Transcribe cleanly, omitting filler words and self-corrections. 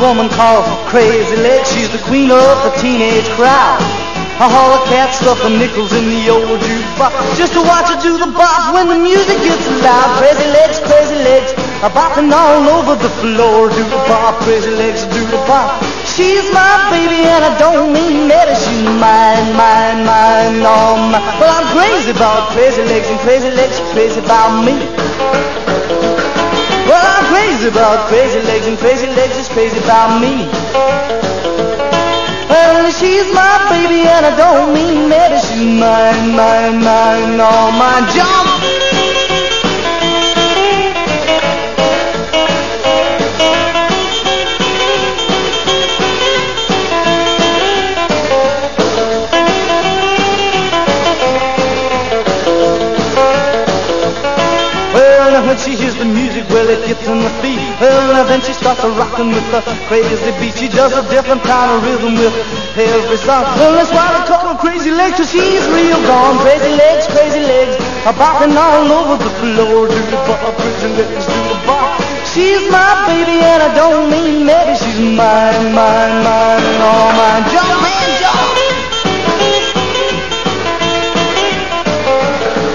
woman called Crazy Legs. She's the queen of the teenage crowd. A holler cat stuffing nickels in the old jukebox just to watch her do the bop when the music gets loud. Crazy legs, bopping all over the floor. Do the bop, crazy legs, do the bop. She's my baby and I don't mean that. She's mine, oh my. Well, I'm crazy about crazy legs and crazy legs are crazy about me. Well, I'm crazy about crazy legs and crazy legs is crazy about me. Well, she's my baby and I don't mean that. She's mine, oh my. Jump! When she hears the music, well, it gets on the feet. Well, then she starts rocking with the crazy beat. She does a different kind of rhythm with every song. Well, that's why they call her Crazy Legs, 'cause she's real gone. Crazy legs, bopping all over the floor. Do the bop, crazy legs, do the bop. She's my baby and I don't mean maybe. She's mine, oh my. Jump!